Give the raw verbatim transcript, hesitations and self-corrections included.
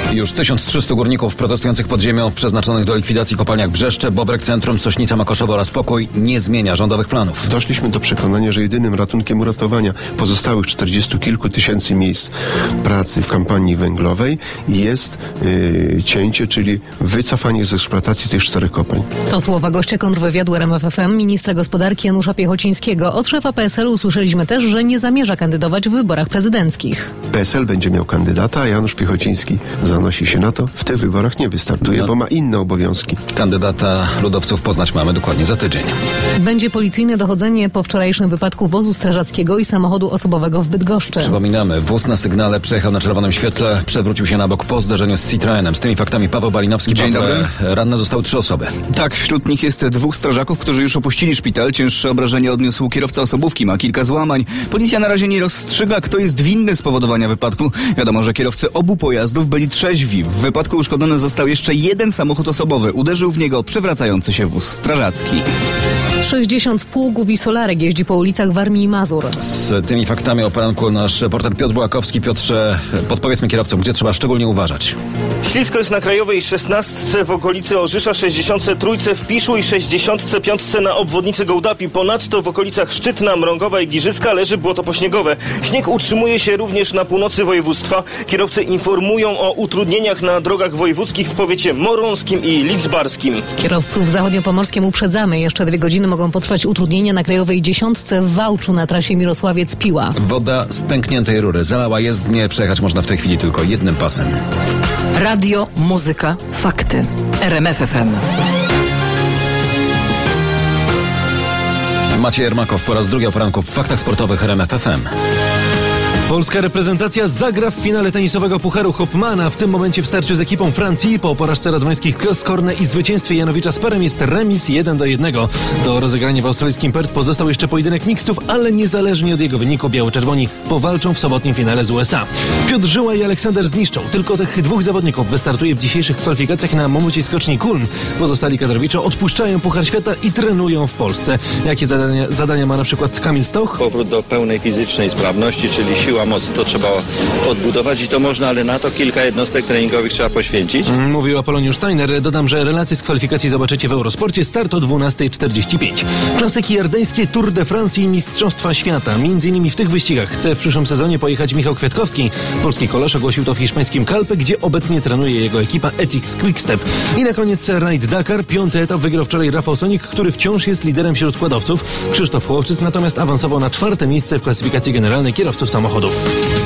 Już tysiąc trzysta górników protestujących pod ziemią w przeznaczonych do likwidacji kopalniach Brzeszcze, Bobrek Centrum, Sośnica, Makoszowo oraz Pokój nie zmienia rządowych planów. Doszliśmy do przekonania, że jedynym ratunkiem uratowania pozostałych czterdziestu kilku tysięcy miejsc pracy w kampanii węglowej jest yy, cięcie, czyli wycofanie z eksploatacji tych czterech kopalń. To słowa gościa kontrwywiadu R M F F M, ministra gospodarki Janusza Piechocińskiego. Od szefa P S L u usłyszeliśmy też, że nie zamierza kandydować w wyborach prezydenckich. P S L będzie miał kandydata, a Janusz Piechociński zanosi się na to, w tych wyborach nie wystartuje, no. bo ma inne obowiązki. Kandydata ludowców poznać mamy dokładnie za tydzień. Będzie policyjne dochodzenie po wczorajszym wypadku wozu strażackiego i samochodu osobowego w Bydgoszczy. Przypominamy, wóz na sygnale przejechał na czerwonym świetle, przewrócił się na bok po zderzeniu z Citroenem. Z tymi faktami Paweł Balinowski. Dzień dobry. Ranne zostały trzy osoby. Tak, wśród nich jest dwóch strażaków, którzy już opuścili szpital. Cięższe obrażenia odniósł kierowca osobówki, ma kilka złamań. Policja na razie nie rozstrzyga, kto jest winny spowodowania wypadku. Wiadomo, że kierowcy obu pojazdów byli trzeźwi. W wypadku uszkodzony został jeszcze jeden samochód osobowy. Uderzył w niego przewracający się wóz strażacki. sześćdziesiąt pługów i solarek jeździ po ulicach Warmii i Mazur. Z tymi faktami o poranku nasz reporter Piotr Bułakowski. Piotrze, podpowiedzmy kierowcom, gdzie trzeba szczególnie uważać. Ślisko jest na Krajowej szesnastce w okolicy Orzysza, sześćdziesiątce trójce w Piszu i sześćdziesiątce piątce na obwodnicy Gołdapi. Ponadto w okolicach Szczytna, Mrągowa i Giżycka leży błoto pośniegowe. Śnieg utrzymuje się również na północy województwa. Kierowcy informują o utrudnieniach na drogach wojewódzkich w powiecie morońskim i lidzbarskim. Kierowców w zachodniopomorskim uprzedzamy. Jeszcze dwie godziny mogą potrwać utrudnienia na Krajowej dziesiątce w Wałczu na trasie Mirosławiec-Piła. Woda z pękniętej rury zalała jezdnię. Przejechać można w tej chwili tylko jednym pasem. Radio, muzyka, fakty. R M F F M. Maciej Ermakow po raz drugi o poranku w Faktach Sportowych R M F F M. Polska reprezentacja zagra w finale tenisowego Pucharu Hopmana. W tym momencie w starciu z ekipą Francji po porażce radomiańskich Koskorne i zwycięstwie Janowicza z Perem jest remis jeden do jednego. Do rozegrania w australijskim Perth pozostał jeszcze pojedynek mixtów, ale niezależnie od jego wyniku biało-czerwoni powalczą w sobotnim finale z U S A. Piotr Żyła i Aleksander Zniszczą. Tylko tych dwóch zawodników wystartuje w dzisiejszych kwalifikacjach na mamuciej skoczni Kulm. Pozostali kadrowicze odpuszczają Puchar Świata i trenują w Polsce. Jakie zadania, zadania ma na przykład Kamil Stoch? Powrót do pełnej fizycznej sprawności, czyli siła, moc, to trzeba odbudować i to można, ale na to kilka jednostek treningowych trzeba poświęcić. Mówił Apoloniusz Steiner. Dodam, że relacje z kwalifikacji zobaczycie w Eurosporcie. Start o dwunasta czterdzieści pięć. Klasyki jardeńskie, Tour de France i Mistrzostwa Świata. Między innymi w tych wyścigach chce w przyszłym sezonie pojechać Michał Kwiatkowski. Polski kolarz ogłosił to w hiszpańskim Calpe, gdzie obecnie trenuje jego ekipa Ethics Quickstep. I na koniec Raid Dakar. Piąty etap wygrał wczoraj Rafał Sonik, który wciąż jest liderem wśród składowców. Krzysztof Chłopczyc natomiast awansował na czwarte miejsce w klasyfikacji generalnej kierowców samochodów.